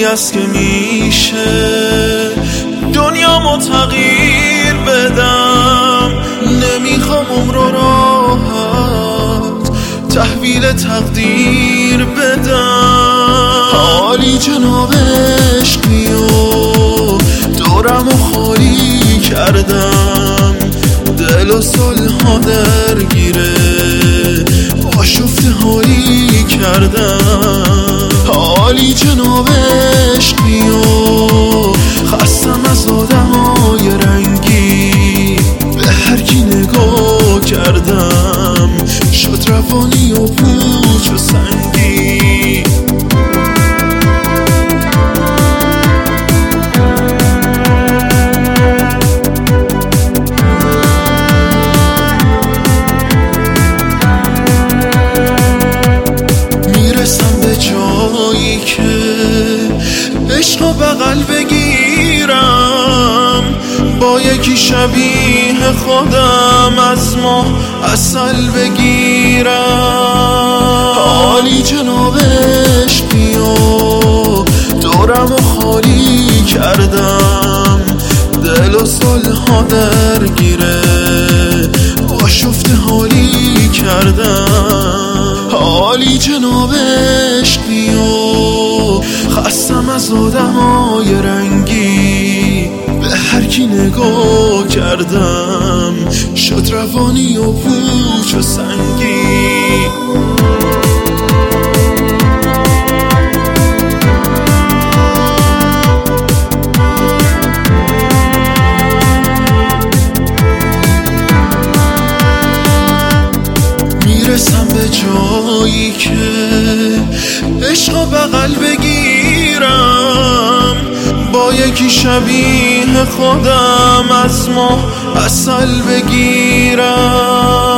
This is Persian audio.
روزی است که میشه دنیامو تغییر بدم. نمیخوام عمر و راحت تحویل تقدیر بدم. حالی جناب عشقی و دورمو خالی کردم. دل و صلحا درگیره آشفته حالی کردم. حالی جناب عشقی و خستم از آدمای رنگی. به هر کی نگاه کردم شد روانی و پوچ و سنگی. عشقو بغل بگیرم با یکی شبیه خودم از ماه عسل بگیرم. حالی جناب عشقی و دورمو خالی کردم. دل و صلحا درگیره آشفته حالی کردم. حالی جناب عشقی و خستم از آدمای رنگی. به هر کی نگاه کردم شد روانی و پوچ و سنگی. میرسم به جایی که عشقو بغل بگیرم با یکی شبیه خودم از ماه عسل بگیرم.